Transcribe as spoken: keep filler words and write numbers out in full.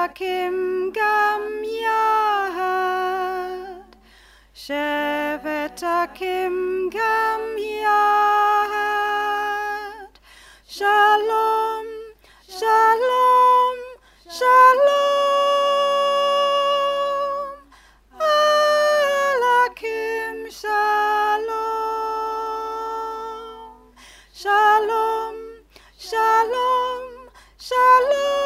Shevetakim gam yahad. Shevetakim gam yahad. Shalom, shalom, shalom. Alakim shalom. Shalom, shalom, shalom.